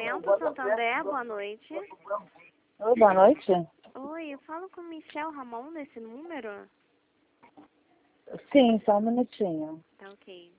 Atendimento Santander, boa noite. Oi, boa noite. Oi, eu falo com Michel Ramon nesse número? Sim, só um minutinho. Tá ok.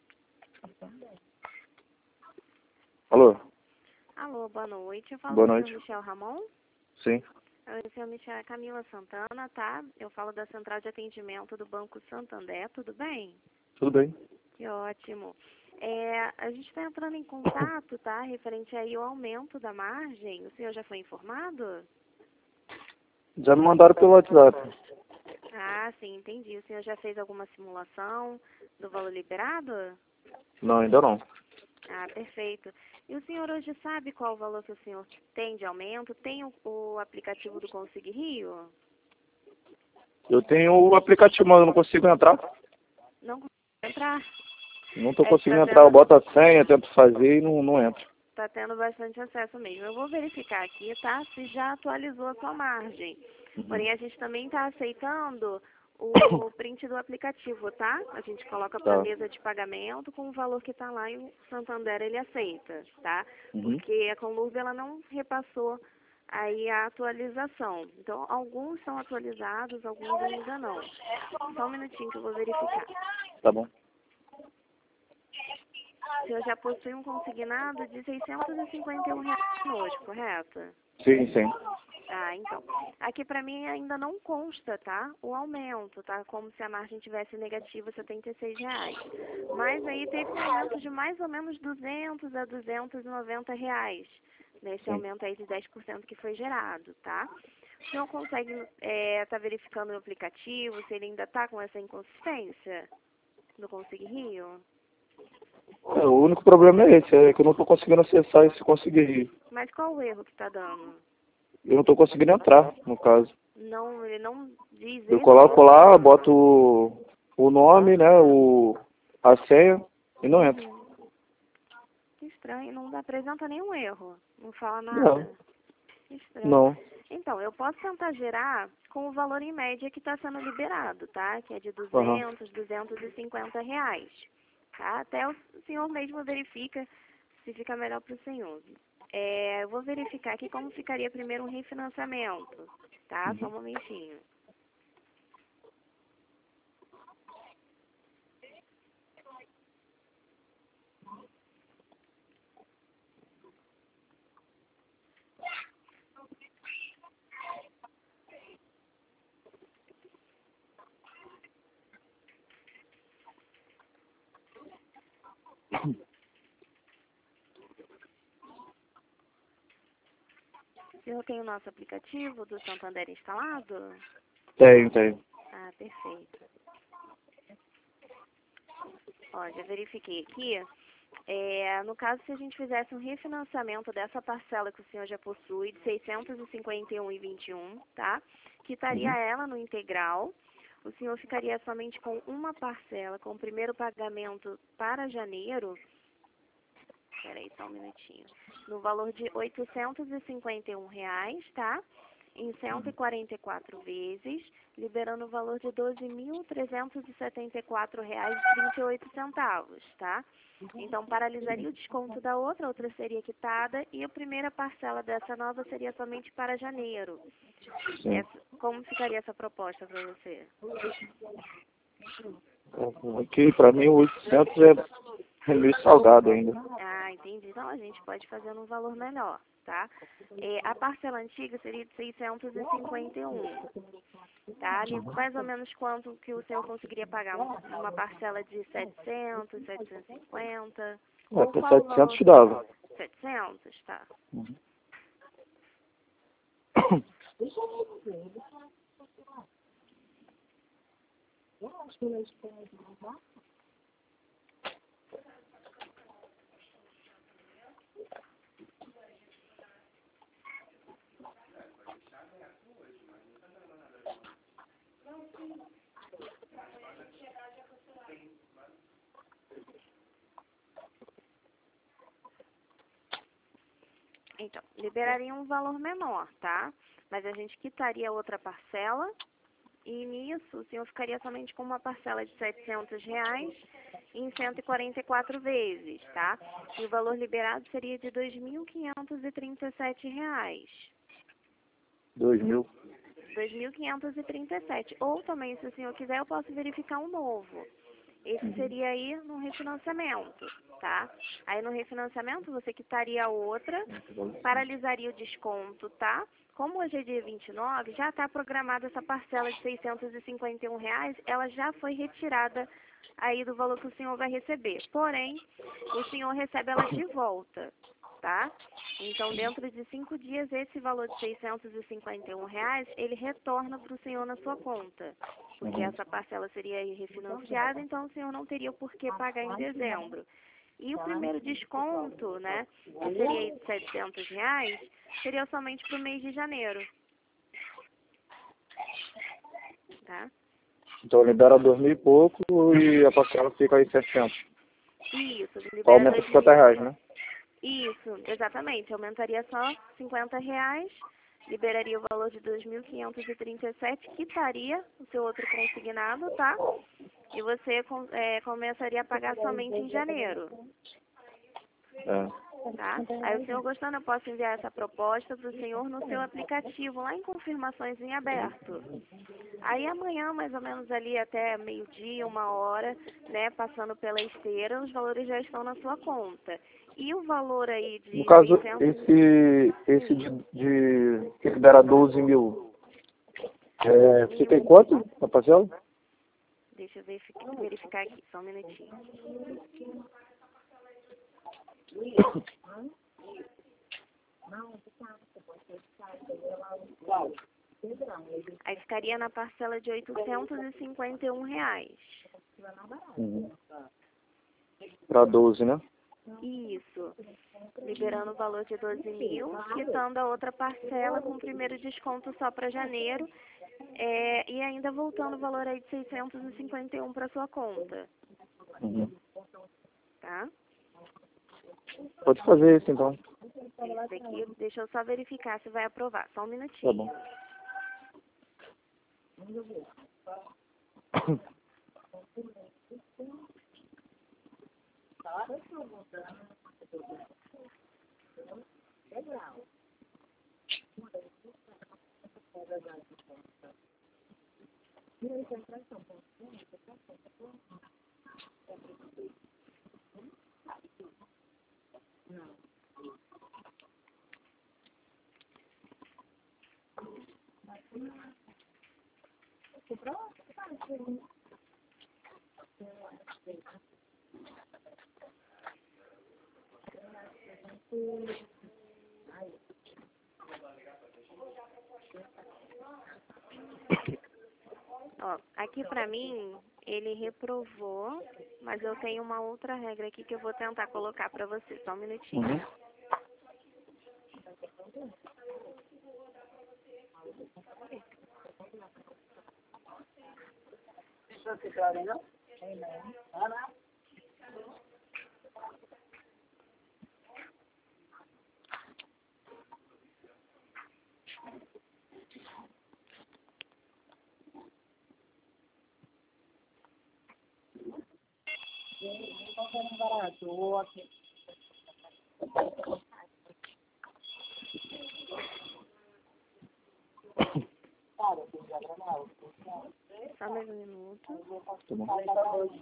Alô? Alô, boa noite. Eu falo Boa com o noite. senhor Michel Ramon? Sim. Oi, senhor Michel, é Camila Santana, tá? Eu falo da Central de Atendimento do Banco Santander, tudo bem? Tudo bem? Que ótimo. A gente está entrando em contato, tá? Referente aí ao aumento da margem. O senhor já foi informado? Já me mandaram pelo WhatsApp. Ah, sim, entendi. O senhor já fez alguma simulação do valor liberado? Não, ainda não. Ah, perfeito. E o senhor hoje sabe qual o valor que o senhor tem de aumento? Tem o aplicativo do Consig Rio? Eu tenho o aplicativo, mas eu não consigo entrar. Não consigo entrar? Não estou É, conseguindo tá entrar. Eu tendo, boto a senha, tento fazer e não entro. tá tendo bastante acesso mesmo. Eu vou verificar aqui, tá? Se já atualizou a sua margem. Porém, a gente também está aceitando o print do aplicativo, tá? A gente coloca para a Tá. mesa de pagamento com o valor que está lá e o Santander ele aceita, tá? Uhum. Porque a Conlurb ela não repassou aí a atualização. Então, alguns são atualizados, alguns ainda não. Só um minutinho que eu vou verificar. Tá bom. O senhor já possui um consignado de R$ 651 hoje, correto? Sim, sim. Ah, então. Aqui para mim ainda não consta, tá? O aumento, tá? Como se a margem tivesse negativa R$ 76. Mas aí teve um aumento de mais ou menos R$ 200 a R$ 290, nesse Sim. aumento aí de 10% que foi gerado, tá? O senhor consegue tá verificando o aplicativo, se ele ainda tá com essa inconsistência do Consig Rio? O único problema é esse, é que eu não estou conseguindo acessar esse conseguir. Mas qual o erro que está dando? Eu não estou conseguindo entrar, no caso. Não, ele não diz Eu esse coloco erro? lá, boto o nome, né, a senha e não entro. Que estranho, não apresenta nenhum erro, não fala Não, nada. Que estranho. não. Então, eu posso tentar gerar com o valor em média que está sendo liberado, tá? Que é de Aham. R$ 250, tá? Até o senhor mesmo verifica se fica melhor para o senhor. Eu vou verificar aqui como ficaria primeiro um refinanciamento, tá? Só um momentinho. O senhor tem o nosso aplicativo do Santander instalado? Tenho. Ah, perfeito. Ó, já verifiquei aqui. No caso, se a gente fizesse um refinanciamento dessa parcela que o senhor já possui, de R$ 651,21, tá? Quitaria ela no integral. O senhor ficaria somente com uma parcela, com o primeiro pagamento para janeiro. Espera aí, só um minutinho. No valor de R$ 851, tá? Em 144 vezes, liberando o valor de R$ 12.374,38, tá? Então, paralisaria o desconto da outra seria quitada e a primeira parcela dessa nova seria somente para janeiro. Como ficaria essa proposta para você? Aqui, pra mim, o 800 é meio salgado ainda. Ah, entendi. Então, a gente pode fazer num valor menor, tá? A parcela antiga seria de 651, tá? Ali, mais ou menos quanto que o senhor conseguiria pagar? Uma parcela de 700, 750? Ou Até qual 700 dava. 700, tá? Então, liberaria um valor menor, tá? Mas a gente quitaria outra parcela e nisso o senhor ficaria somente com uma parcela de R$ 700 em 144 vezes, tá? E o valor liberado seria de R$ 2.537. 2.000. 2.537. Ou também, se o senhor quiser, eu posso verificar um novo. Esse seria aí no refinanciamento, tá? Aí no refinanciamento você quitaria outra, paralisaria o desconto, tá? Como hoje é dia 29, já está programada essa parcela de R$ 651, ela já foi retirada aí do valor que o senhor vai receber. Porém, o senhor recebe ela de volta, tá? Então, dentro de 5 dias, esse valor de R$ 651, ele retorna para o senhor na sua conta. Porque essa parcela seria aí refinanciada, então o senhor não teria por que pagar em dezembro. E o primeiro desconto, né, que seria aí de R$ 700, seria somente para o mês de janeiro. Tá? Então libera 2.000 e pouco e a parcela fica aí 700. Isso, libera Aumenta R$ 50, né? Isso, exatamente. Aumentaria só R$ 50, liberaria o valor de 2.537, quitaria o seu outro consignado, tá? E você começaria a pagar somente em janeiro. Tá? Aí o senhor gostando, eu posso enviar essa proposta para o senhor no seu aplicativo, lá em confirmações em aberto. Aí amanhã, mais ou menos ali até meio-dia, 1h, né, passando pela esteira, os valores já estão na sua conta. E o valor aí de No caso, 600... esse de que libera 12.000, fica em quanto a parcela? Deixa eu verificar aqui, só um minutinho. Aí ficaria na parcela de R$ 851. Para 12, né? Isso. Liberando o valor de 12.000, quitando a outra parcela com o primeiro desconto só para janeiro, e ainda voltando o valor aí de 651 para sua conta. Tá? Pode fazer isso então. Esse aqui, deixa eu só verificar se vai aprovar. Só um minutinho. Tá bom. Ó, aqui pra mim, ele reprovou, mas eu tenho uma outra regra aqui que eu vou tentar colocar pra você. Só um minutinho. Só mais um minuto.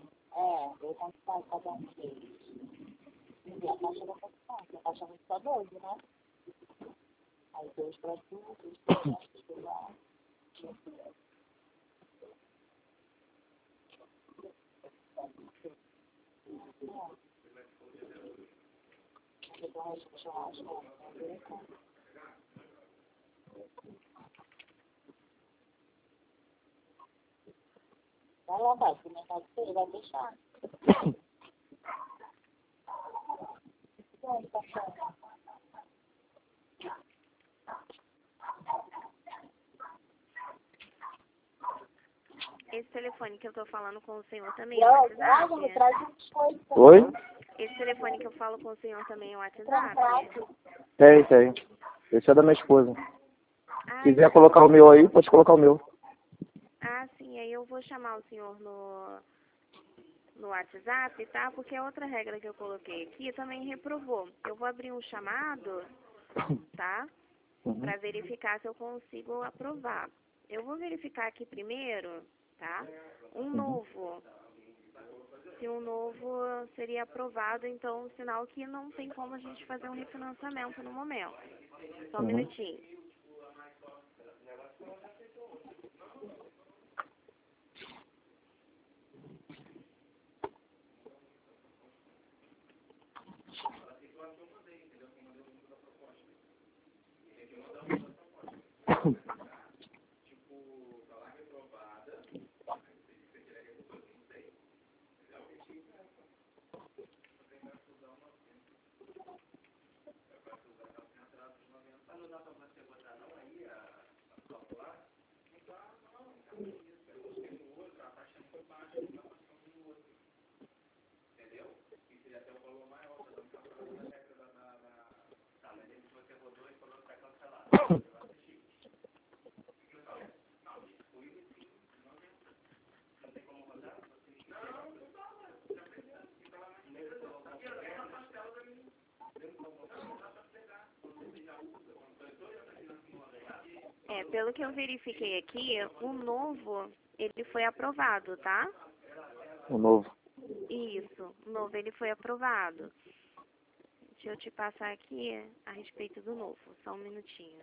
Vai deixar. Esse telefone que eu tô falando com o senhor também é o WhatsApp? Oi? Esse telefone que eu falo com o senhor também é o WhatsApp? Tem. Esse é da minha esposa. Ah, Se quiser colocar o meu aí, pode colocar o meu. ah, sim, aí eu vou chamar o senhor no WhatsApp, tá? Porque a outra regra que eu coloquei aqui também reprovou. Eu vou abrir um chamado, tá? Para verificar se eu consigo aprovar. Eu vou verificar aqui primeiro, tá? Um novo. Se um novo seria aprovado, então sinal que não tem como a gente fazer um refinanciamento no momento. Só um minutinho. Pelo que eu verifiquei aqui, o novo, ele foi aprovado, tá? O novo. Isso, o novo, ele foi aprovado. Deixa eu te passar aqui a respeito do novo, só um minutinho.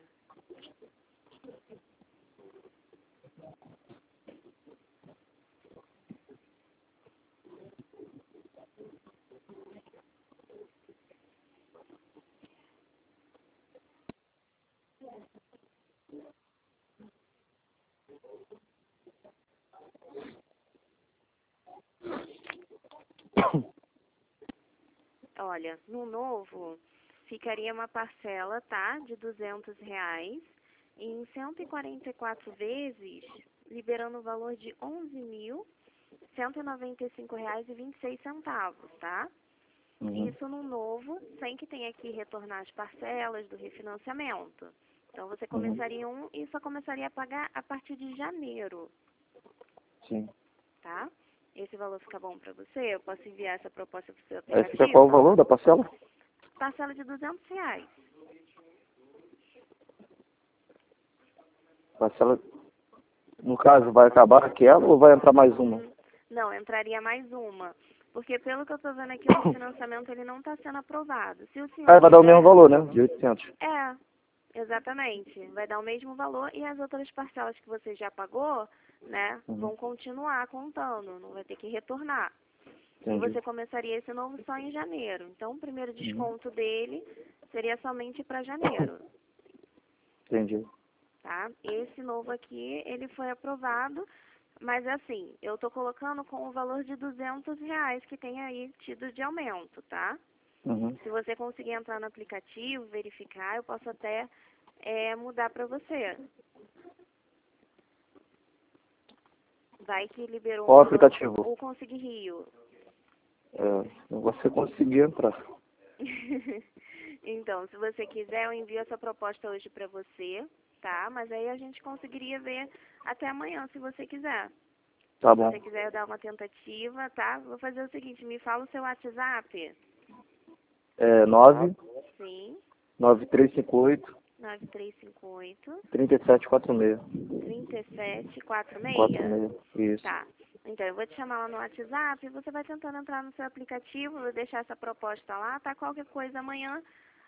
Olha, no novo, ficaria uma parcela, tá, de R$ 200 em 144 vezes, liberando o valor de R$ 11.195,26, tá? Isso no novo, sem que tenha que retornar as parcelas do refinanciamento. Então, você começaria e só começaria a pagar a partir de janeiro. Sim. Tá? Esse valor fica bom para você? Eu posso enviar essa proposta para o seu Aí aplicativo? fica qual o valor da parcela? Parcela de R$ 200. Parcela, no caso, vai acabar aquela ou vai entrar mais uma? Não, entraria mais uma. Porque pelo que eu estou vendo aqui, o refinanciamento ele não está sendo aprovado. Se o senhor Aí vai dar o quiser... mesmo valor, né? De 800. Exatamente. Vai dar o mesmo valor e as outras parcelas que você já pagou, né, vão continuar contando, não vai ter que retornar. E você começaria esse novo só em janeiro. Então, o primeiro desconto dele seria somente para janeiro. Entendi. Tá? Esse novo aqui, ele foi aprovado, mas assim, eu estou colocando com o valor de R$ 200 que tem aí tido de aumento, tá? Se você conseguir entrar no aplicativo, verificar, eu posso até mudar para você. Vai que liberou Qual aplicativo? o Consegui Rio. Você conseguir entrar. Então, se você quiser, eu envio essa proposta hoje para você, tá? Mas aí a gente conseguiria ver até amanhã, se você quiser. Tá bom. Se você quiser dar uma tentativa, tá? Vou fazer o seguinte, me fala o seu WhatsApp. 9 Sim. 9358 9358 3746. 3746. 46. Isso. Tá. Então, eu vou te chamar lá no WhatsApp e você vai tentando entrar no seu aplicativo, vou deixar essa proposta lá, tá? Qualquer coisa amanhã,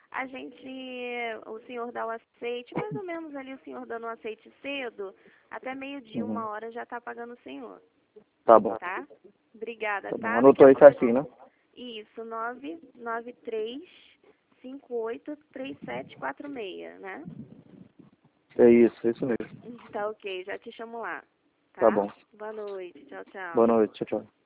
o senhor dá o aceite, mais ou menos ali o senhor dando o aceite cedo, até meio-dia, 1 hora já tá pagando o senhor. Tá bom. Tá? Obrigada, Tá bom. tá? Anotou aí certinho, né? Isso, 993583746, né? É isso mesmo. Tá ok, já te chamo lá. Tá bom. Boa noite, tchau, tchau. Boa noite, tchau, tchau.